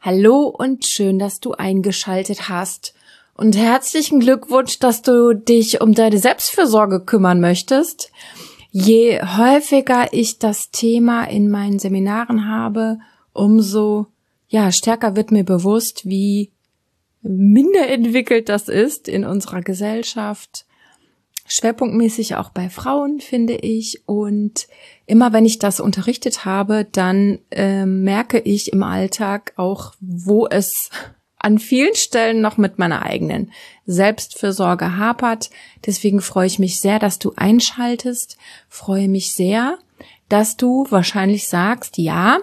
Hallo und schön, dass du eingeschaltet hast. Und herzlichen Glückwunsch, dass du dich um deine Selbstfürsorge kümmern möchtest. Je häufiger ich das Thema in meinen Seminaren habe, umso stärker wird mir bewusst, wie minder entwickelt das ist in unserer Gesellschaft. Schwerpunktmäßig auch bei Frauen, finde ich. Und immer wenn ich das unterrichtet habe, dann merke ich im Alltag auch, wo es an vielen Stellen noch mit meiner eigenen Selbstfürsorge hapert. Deswegen freue ich mich sehr, dass du einschaltest. Freue mich sehr, dass du wahrscheinlich sagst, ja,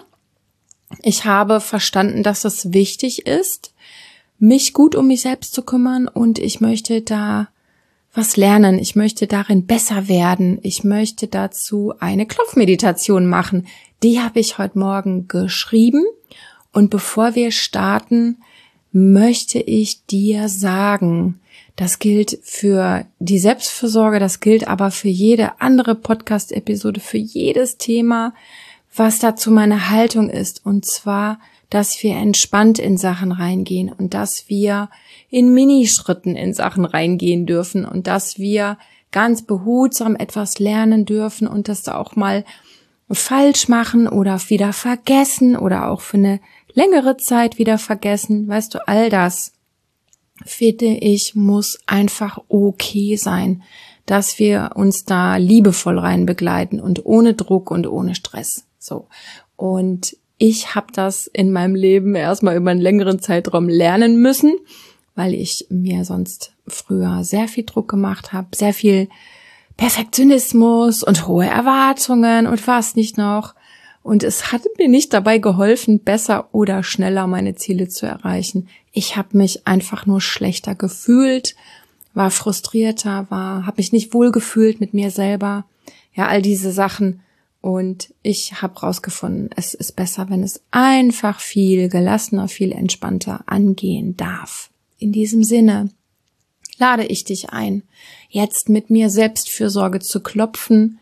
ich habe verstanden, dass es wichtig ist, mich gut um mich selbst zu kümmern und ich möchte da was lernen. Ich möchte darin besser werden. Ich möchte dazu eine Klopfmeditation machen. Die habe ich heute Morgen geschrieben. Und bevor wir starten, möchte ich dir sagen, das gilt für die Selbstfürsorge, das gilt aber für jede andere Podcast-Episode, für jedes Thema, was dazu meine Haltung ist. Und zwar, dass wir entspannt in Sachen reingehen und dass wir in Minischritten in Sachen reingehen dürfen und dass wir ganz behutsam etwas lernen dürfen und das auch mal falsch machen oder wieder vergessen oder auch für eine längere Zeit wieder vergessen. Weißt du, all das, finde ich, muss einfach okay sein, dass wir uns da liebevoll rein begleiten und ohne Druck und ohne Stress. So. Und ich habe das in meinem Leben erstmal über einen längeren Zeitraum lernen müssen, weil ich mir sonst früher sehr viel Druck gemacht habe, sehr viel Perfektionismus und hohe Erwartungen und was nicht noch. Und es hat mir nicht dabei geholfen, besser oder schneller meine Ziele zu erreichen. Ich habe mich einfach nur schlechter gefühlt, war frustrierter, habe mich nicht wohlgefühlt mit mir selber. Ja, all diese Sachen. Und ich habe rausgefunden, es ist besser, wenn es einfach viel gelassener, viel entspannter angehen darf. In diesem Sinne lade ich dich ein, jetzt mit mir Selbstfürsorge zu klopfen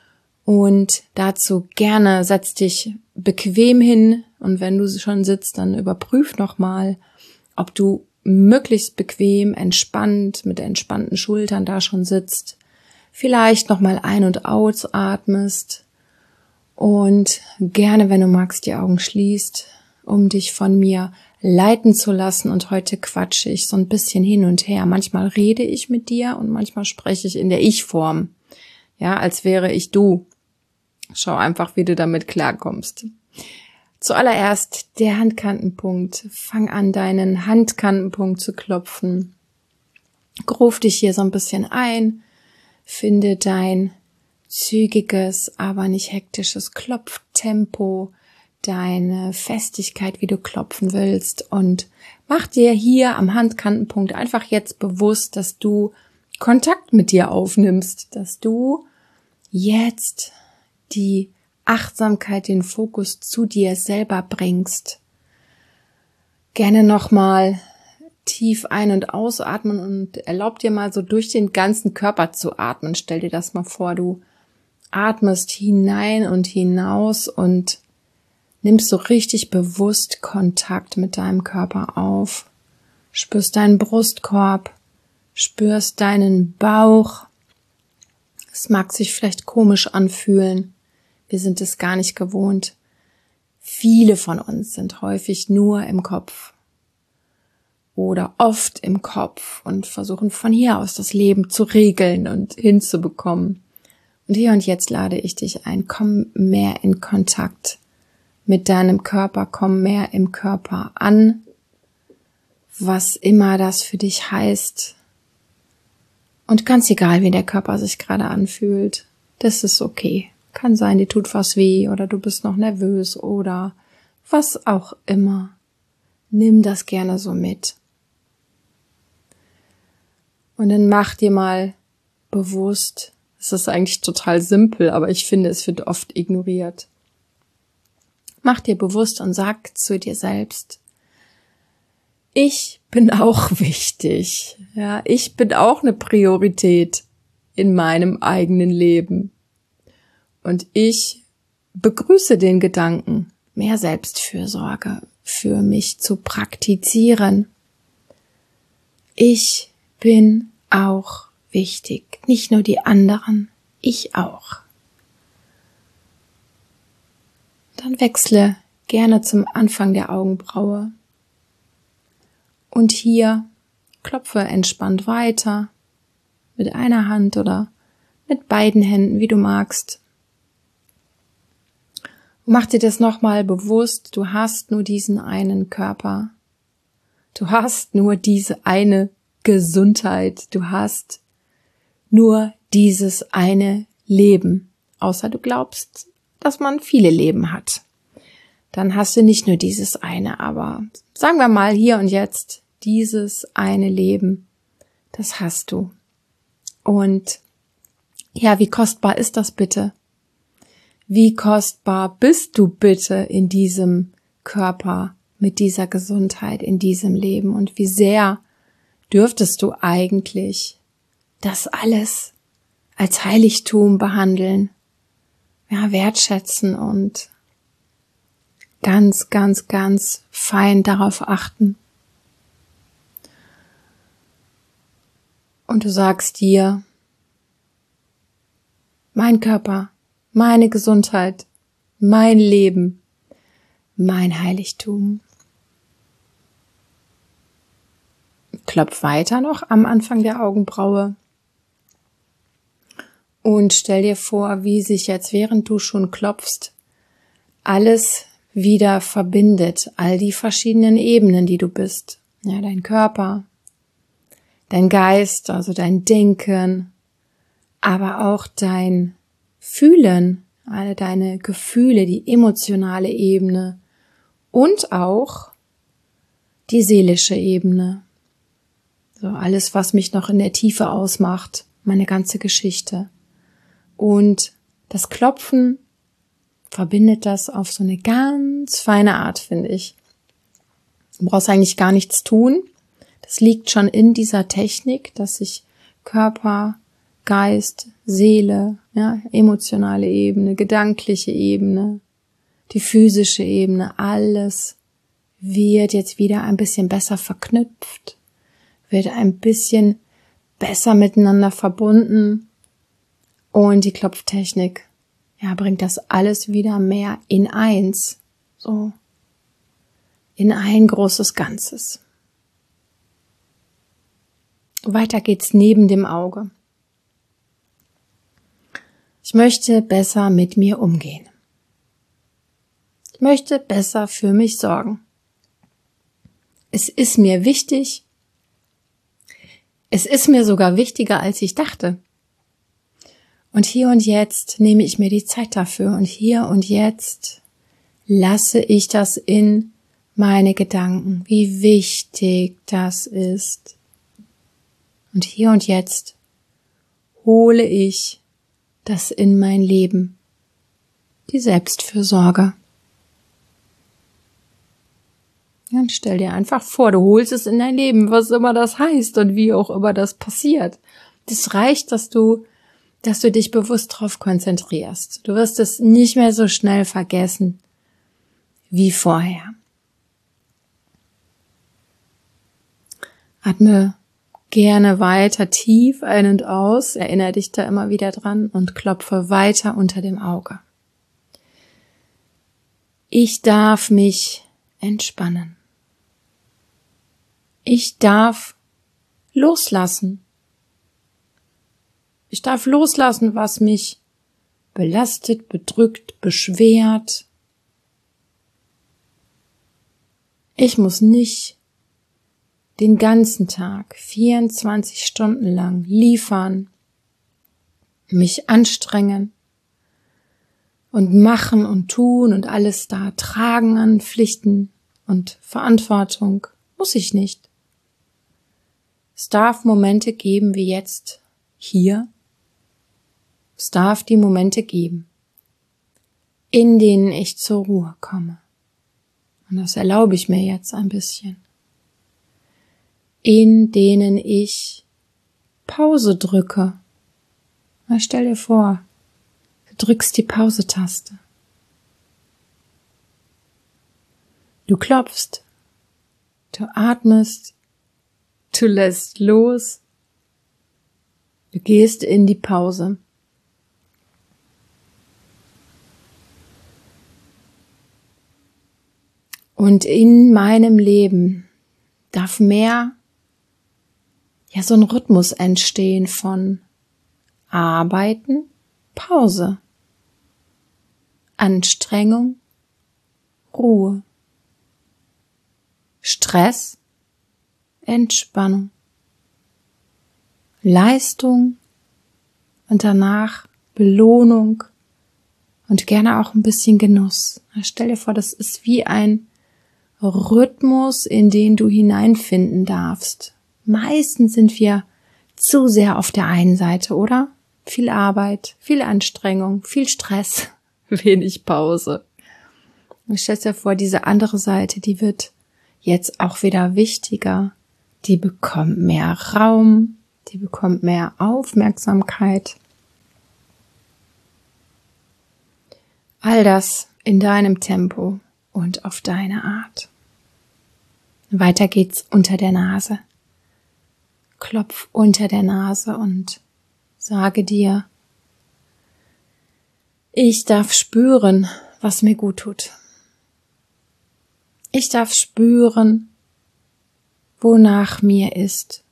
und dazu gerne setz dich bequem hin und wenn du schon sitzt, dann überprüf nochmal, ob du möglichst bequem, entspannt, mit entspannten Schultern da schon sitzt, vielleicht nochmal ein- und ausatmest und gerne, wenn du magst, die Augen schließt, um dich von mir leiten zu lassen. Und heute quatsche ich so ein bisschen hin und her. Manchmal rede ich mit dir und manchmal spreche ich in der Ich-Form. Ja, als wäre ich du. Schau einfach, wie du damit klarkommst. Zuallererst der Handkantenpunkt. Fang an, deinen Handkantenpunkt zu klopfen. Ruf dich hier so ein bisschen ein. Finde dein zügiges, aber nicht hektisches Klopftempo, deine Festigkeit, wie du klopfen willst und mach dir hier am Handkantenpunkt einfach jetzt bewusst, dass du Kontakt mit dir aufnimmst, dass du jetzt die Achtsamkeit, den Fokus zu dir selber bringst. Gerne nochmal tief ein- und ausatmen und erlaub dir mal so durch den ganzen Körper zu atmen. Stell dir das mal vor, du atmest hinein und hinaus und nimmst so richtig bewusst Kontakt mit deinem Körper auf. Spürst deinen Brustkorb, spürst deinen Bauch. Es mag sich vielleicht komisch anfühlen. Wir sind es gar nicht gewohnt. Viele von uns sind häufig nur im Kopf oder oft im Kopf und versuchen von hier aus das Leben zu regeln und hinzubekommen. Und hier und jetzt lade ich dich ein, komm mehr in Kontakt mit deinem Körper, komm mehr im Körper an, was immer das für dich heißt. Und ganz egal, wie der Körper sich gerade anfühlt, das ist okay. Kann sein, dir tut was weh oder du bist noch nervös oder was auch immer. Nimm das gerne so mit. Und dann mach dir mal bewusst, es ist eigentlich total simpel, aber ich finde, es wird oft ignoriert. Mach dir bewusst und sag zu dir selbst, ich bin auch wichtig. Ja, ich bin auch eine Priorität in meinem eigenen Leben. Und ich begrüße den Gedanken, mehr Selbstfürsorge. für mich zu praktizieren. Ich bin auch wichtig, nicht nur die anderen, ich auch. Dann wechsle gerne zum Anfang der Augenbraue und hier klopfe entspannt weiter mit einer Hand oder mit beiden Händen, wie du magst. Mach dir das nochmal bewusst, du hast nur diesen einen Körper. Du hast nur diese eine Gesundheit. Du hast nur dieses eine Leben. Außer du glaubst, dass man viele Leben hat. Dann hast du nicht nur dieses eine, aber sagen wir mal hier und jetzt, dieses eine Leben, das hast du. Und ja, wie kostbar ist das bitte? Wie kostbar bist du bitte in diesem Körper, mit dieser Gesundheit, in diesem Leben? Und wie sehr dürftest du eigentlich das alles als Heiligtum behandeln, ja, wertschätzen und ganz, ganz, ganz fein darauf achten. Und du sagst dir, mein Körper, meine Gesundheit, mein Leben, mein Heiligtum. Klopf weiter noch am Anfang der Augenbraue und stell dir vor, wie sich jetzt, während du schon klopfst, alles wieder verbindet, all die verschiedenen Ebenen, die du bist. Ja, dein Körper, dein Geist, also dein Denken, aber auch dein Fühlen, alle deine Gefühle, die emotionale Ebene und auch die seelische Ebene. So alles, was mich noch in der Tiefe ausmacht, meine ganze Geschichte. Und das Klopfen verbindet das auf so eine ganz feine Art, finde ich. Du brauchst eigentlich gar nichts tun. Das liegt schon in dieser Technik, dass sich Körper, Geist, Seele, ja, emotionale Ebene, gedankliche Ebene, die physische Ebene, alles wird jetzt wieder ein bisschen besser verknüpft, wird ein bisschen besser miteinander verbunden und die Klopftechnik, ja, bringt das alles wieder mehr in eins, so in ein großes Ganzes. Weiter geht's neben dem Auge. Ich möchte besser mit mir umgehen. Ich möchte besser für mich sorgen. Es ist mir wichtig. Es ist mir sogar wichtiger, als ich dachte. Und hier und jetzt nehme ich mir die Zeit dafür. Und hier und jetzt lasse ich das in meine Gedanken, wie wichtig das ist. Und hier und jetzt hole ich das in mein Leben, die Selbstfürsorge. Dann stell dir einfach vor, du holst es in dein Leben, was immer das heißt und wie auch immer das passiert. Das reicht, dass du dich bewusst darauf konzentrierst. Du wirst es nicht mehr so schnell vergessen wie vorher. Atme gerne weiter tief ein und aus, erinnere dich da immer wieder dran und klopfe weiter unter dem Auge. Ich darf mich entspannen. Ich darf loslassen. Ich darf loslassen, was mich belastet, bedrückt, beschwert. Ich muss nicht den ganzen Tag, 24 Stunden lang liefern, mich anstrengen und machen und tun und alles da tragen an Pflichten und Verantwortung. Muss ich nicht. Es darf Momente geben wie jetzt hier. Es darf die Momente geben, in denen ich zur Ruhe komme. Und das erlaube ich mir jetzt ein bisschen. In denen ich Pause drücke. Na, stell dir vor, du drückst die Pause-Taste. Du klopfst, du atmest, du lässt los, du gehst in die Pause. Und in meinem Leben darf mehr, so ein Rhythmus entstehen von Arbeiten, Pause, Anstrengung, Ruhe, Stress, Entspannung, Leistung und danach Belohnung und gerne auch ein bisschen Genuss. Stell dir vor, das ist wie ein Rhythmus, in den du hineinfinden darfst. Meistens sind wir zu sehr auf der einen Seite, oder? Viel Arbeit, viel Anstrengung, viel Stress, wenig Pause. Und stell dir vor, diese andere Seite, die wird jetzt auch wieder wichtiger. Die bekommt mehr Raum, die bekommt mehr Aufmerksamkeit. All das in deinem Tempo und auf deine Art. Weiter geht's unter der Nase. Klopf unter der Nase und sage dir, ich darf spüren, was mir gut tut. Ich darf spüren, wonach mir ist.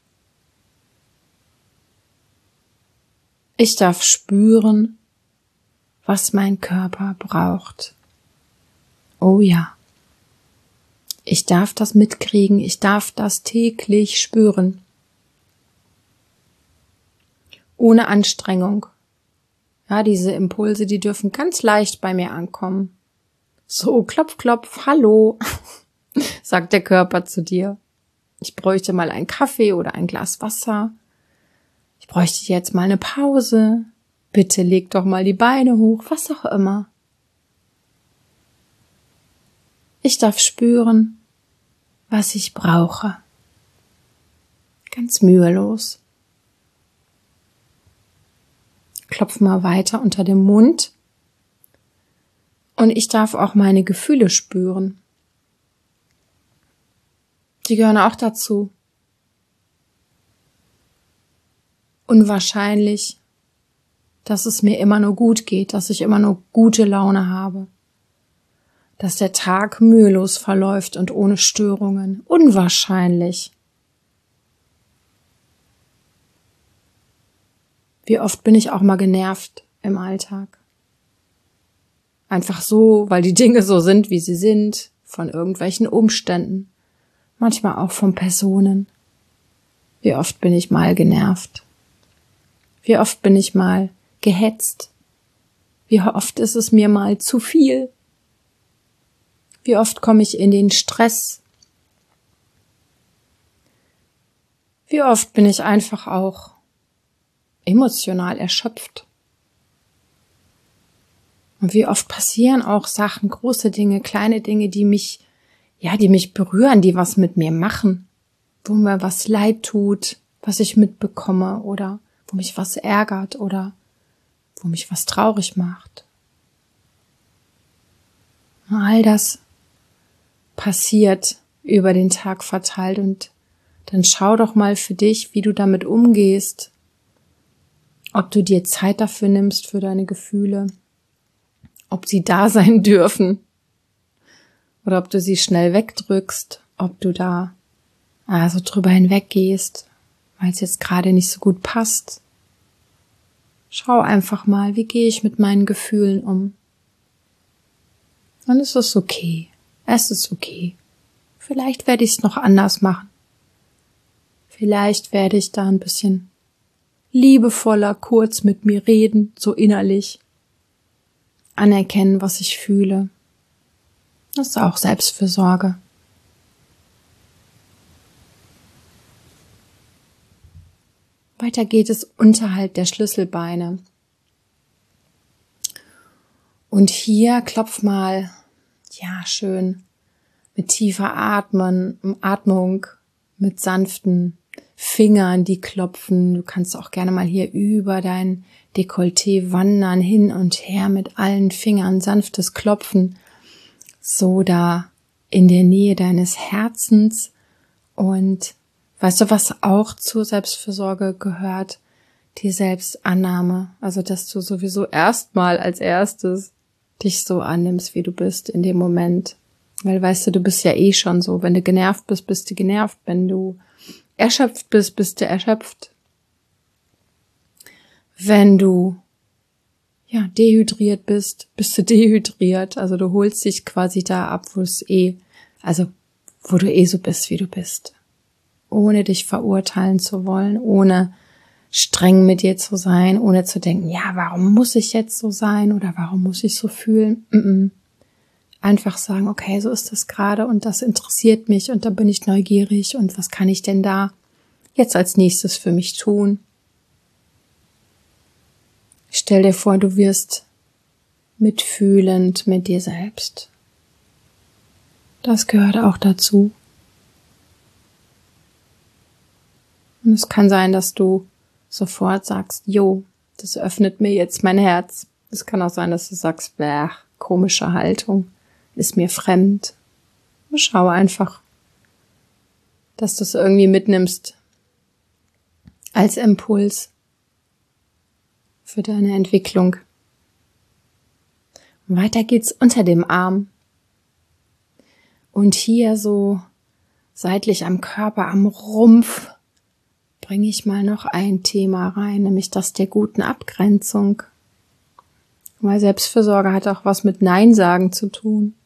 Ich darf spüren, was mein Körper braucht. Oh ja. Ich darf das mitkriegen, ich darf das täglich spüren. Ohne Anstrengung. Ja, diese Impulse, die dürfen ganz leicht bei mir ankommen. So, klopf, klopf, hallo, sagt der Körper zu dir. Ich bräuchte mal einen Kaffee oder ein Glas Wasser. Ich bräuchte jetzt mal eine Pause. Bitte leg doch mal die Beine hoch, was auch immer. Ich darf spüren, was ich brauche. Ganz mühelos. Klopf mal weiter unter dem Mund. Und ich darf auch meine Gefühle spüren. Die gehören auch dazu. Unwahrscheinlich, dass es mir immer nur gut geht, dass ich immer nur gute Laune habe. Dass der Tag mühelos verläuft und ohne Störungen. Unwahrscheinlich. Wie oft bin ich auch mal genervt im Alltag? Einfach so, weil die Dinge so sind, wie sie sind, von irgendwelchen Umständen, manchmal auch von Personen. Wie oft bin ich mal genervt? Wie oft bin ich mal gehetzt? Wie oft ist es mir mal zu viel? Wie oft komme ich in den Stress? Wie oft bin ich einfach auch emotional erschöpft? Und wie oft passieren auch Sachen, große Dinge, kleine Dinge, die mich berühren, die was mit mir machen, wo mir was leid tut, was ich mitbekomme oder wo mich was ärgert oder wo mich was traurig macht. All das passiert über den Tag verteilt und dann schau doch mal für dich, wie du damit umgehst, ob du dir Zeit dafür nimmst, für deine Gefühle, ob sie da sein dürfen oder ob du sie schnell wegdrückst, ob du da so drüber hinweggehst, weil es jetzt gerade nicht so gut passt. Schau einfach mal, wie gehe ich mit meinen Gefühlen um. Dann ist es okay. Es ist okay. Vielleicht werde ich es noch anders machen. Vielleicht werde ich da ein bisschen liebevoller kurz mit mir reden, so innerlich. Anerkennen, was ich fühle. Das ist auch Selbstfürsorge. Weiter geht es unterhalb der Schlüsselbeine. Und hier klopf mal, schön mit tiefer Atmung, mit sanften Fingern, die klopfen. Du kannst auch gerne mal hier über dein Dekolleté wandern, hin und her mit allen Fingern, sanftes Klopfen, so da in der Nähe deines Herzens. Und weißt du, was auch zur Selbstfürsorge gehört? Die Selbstannahme. Also, dass du sowieso erstmal als erstes dich so annimmst, wie du bist in dem Moment. Weil, weißt du bist ja eh schon so. Wenn du genervt bist, bist du genervt. Wenn du erschöpft bist, bist du erschöpft. Wenn du dehydriert bist, bist du dehydriert. Also du holst dich quasi da ab, wo du eh so bist, wie du bist. Ohne dich verurteilen zu wollen, ohne streng mit dir zu sein, ohne zu denken, ja, warum muss ich jetzt so sein oder warum muss ich so fühlen? Einfach sagen, okay, so ist das gerade und das interessiert mich und da bin ich neugierig und was kann ich denn da jetzt als nächstes für mich tun? Stell dir vor, du wirst mitfühlend mit dir selbst. Das gehört auch dazu. Und es kann sein, dass du sofort sagst, jo, das öffnet mir jetzt mein Herz. Es kann auch sein, dass du sagst, komische Haltung, ist mir fremd. Schau einfach, dass du es irgendwie mitnimmst als Impuls für deine Entwicklung. Und weiter geht's unter dem Arm. Und hier so seitlich am Körper, am Rumpf, bringe ich mal noch ein Thema rein, nämlich das der guten Abgrenzung. Weil Selbstfürsorge hat auch was mit Nein sagen zu tun.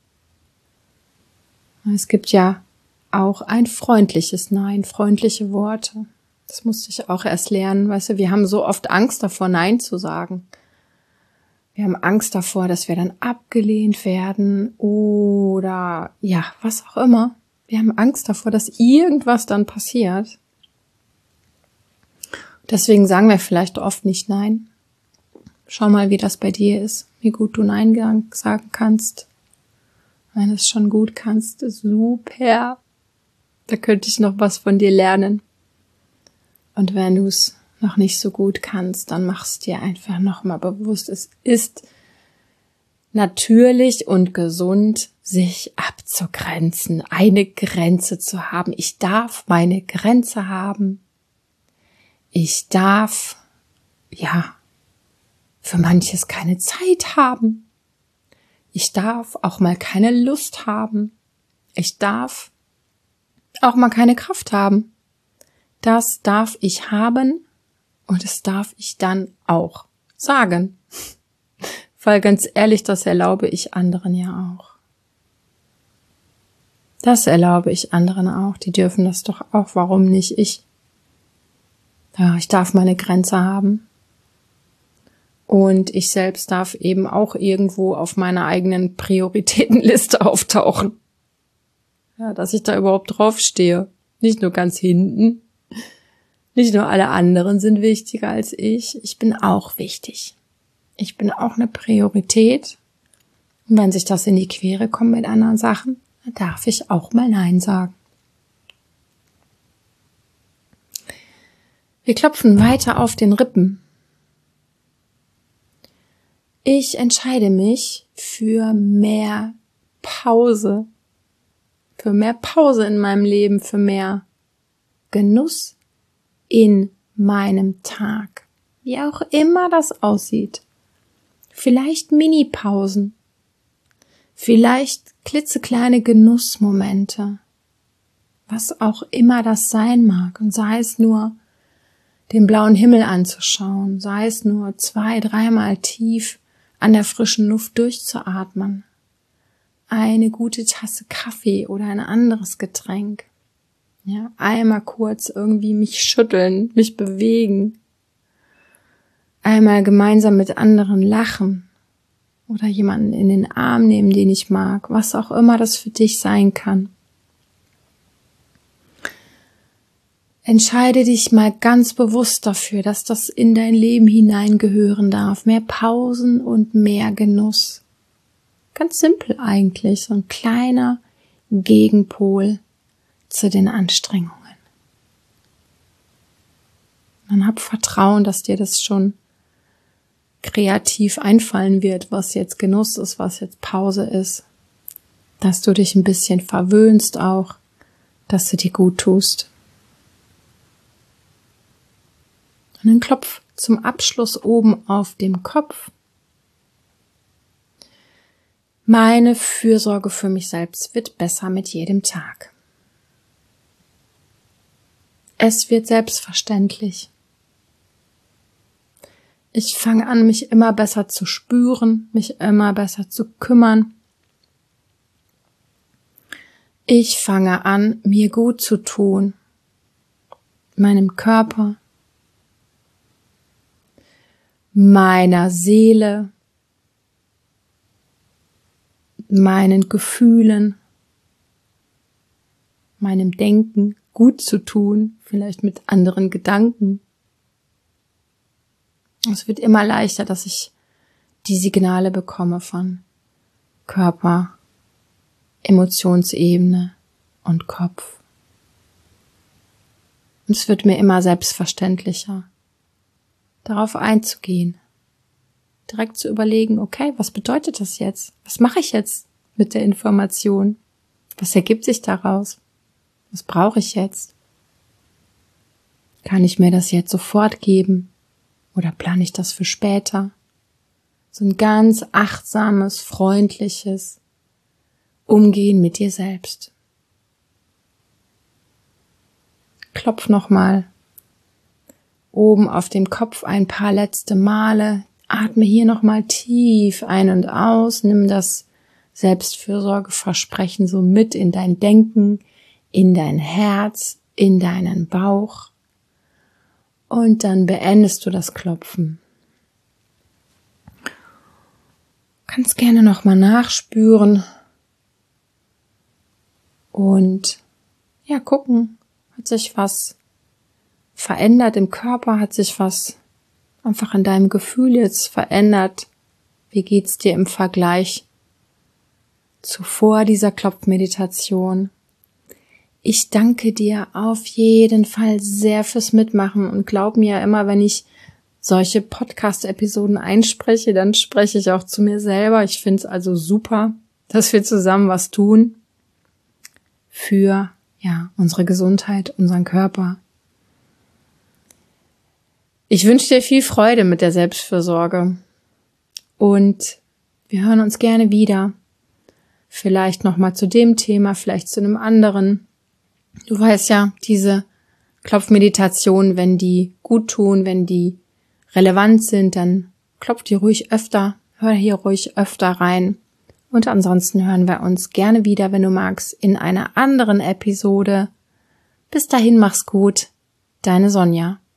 Es gibt ja auch ein freundliches Nein, freundliche Worte. Das musste ich auch erst lernen, weißt du, wir haben so oft Angst davor, Nein zu sagen. Wir haben Angst davor, dass wir dann abgelehnt werden oder was auch immer. Wir haben Angst davor, dass irgendwas dann passiert. Deswegen sagen wir vielleicht oft nicht Nein. Schau mal, wie das bei dir ist, wie gut du Nein sagen kannst. Wenn du es schon gut kannst, super. Da könnte ich noch was von dir lernen. Und wenn du es noch nicht so gut kannst, dann machst dir einfach nochmal bewusst, es ist natürlich und gesund, sich abzugrenzen, eine Grenze zu haben. Ich darf meine Grenze haben. Ich darf, für manches keine Zeit haben. Ich darf auch mal keine Lust haben. Ich darf auch mal keine Kraft haben. Das darf ich haben und das darf ich dann auch sagen. Weil ganz ehrlich, das erlaube ich anderen ja auch. Das erlaube ich anderen auch. Die dürfen das doch auch. Warum nicht ich? Ja, ich darf meine Grenze haben. Und ich selbst darf eben auch irgendwo auf meiner eigenen Prioritätenliste auftauchen. Ja, dass ich da überhaupt draufstehe. Nicht nur ganz hinten. Nicht nur alle anderen sind wichtiger als ich. Ich bin auch wichtig. Ich bin auch eine Priorität. Und wenn sich das in die Quere kommt mit anderen Sachen, dann darf ich auch mal Nein sagen. Wir klopfen weiter auf den Rippen. Ich entscheide mich für mehr Pause. Für mehr Pause in meinem Leben, für mehr Genuss in meinem Tag. Wie auch immer das aussieht. Vielleicht Mini-Pausen. Vielleicht klitzekleine Genussmomente. Was auch immer das sein mag. Und sei es nur, den blauen Himmel anzuschauen. Sei es nur 2-3 Mal tief an der frischen Luft durchzuatmen. Eine gute Tasse Kaffee oder ein anderes Getränk. Ja, einmal kurz irgendwie mich schütteln, mich bewegen. Einmal gemeinsam mit anderen lachen. Oder jemanden in den Arm nehmen, den ich mag. Was auch immer das für dich sein kann. Entscheide dich mal ganz bewusst dafür, dass das in dein Leben hineingehören darf. Mehr Pausen und mehr Genuss. Ganz simpel eigentlich, so ein kleiner Gegenpol zu den Anstrengungen. Man hab Vertrauen, dass dir das schon kreativ einfallen wird, was jetzt Genuss ist, was jetzt Pause ist. dass du dich ein bisschen verwöhnst auch, dass du dir gut tust. Und dann klopf zum Abschluss oben auf dem Kopf. Meine Fürsorge für mich selbst wird besser mit jedem Tag. Es wird selbstverständlich. Ich fange an, mich immer besser zu spüren, mich immer besser zu kümmern. Ich fange an, mir gut zu tun, meinem Körper, meiner Seele, meinen Gefühlen, meinem Denken gut zu tun, vielleicht mit anderen Gedanken. Es wird immer leichter, dass ich die Signale bekomme von Körper, Emotionsebene und Kopf. Und es wird mir immer selbstverständlicher, darauf einzugehen, direkt zu überlegen, okay, was bedeutet das jetzt? Was mache ich jetzt mit der Information? Was ergibt sich daraus? Was brauche ich jetzt? Kann ich mir das jetzt sofort geben? Oder plane ich das für später? So ein ganz achtsames, freundliches Umgehen mit dir selbst. Klopf nochmal oben auf dem Kopf ein paar letzte Male. Atme hier nochmal tief ein und aus. Nimm das Selbstfürsorgeversprechen so mit in dein Denken, in dein Herz, in deinen Bauch. Und dann beendest du das Klopfen. Du kannst gerne nochmal nachspüren und ja, gucken, hat sich was verändert im Körper, hat sich was einfach an deinem Gefühl jetzt verändert. Wie geht's dir im Vergleich zu vor dieser Klopfmeditation? Ich danke dir auf jeden Fall sehr fürs Mitmachen und glaub mir, immer wenn ich solche Podcast-Episoden einspreche, dann spreche ich auch zu mir selber. Ich finde es also super, dass wir zusammen was tun für unsere Gesundheit, unseren Körper. Ich wünsche dir viel Freude mit der Selbstfürsorge und wir hören uns gerne wieder. Vielleicht nochmal zu dem Thema, vielleicht zu einem anderen. Du weißt ja, diese Klopfmeditationen, wenn die gut tun, wenn die relevant sind, dann klopf die ruhig öfter, hör hier ruhig öfter rein. Und ansonsten hören wir uns gerne wieder, wenn du magst, in einer anderen Episode. Bis dahin, mach's gut, deine Sonja.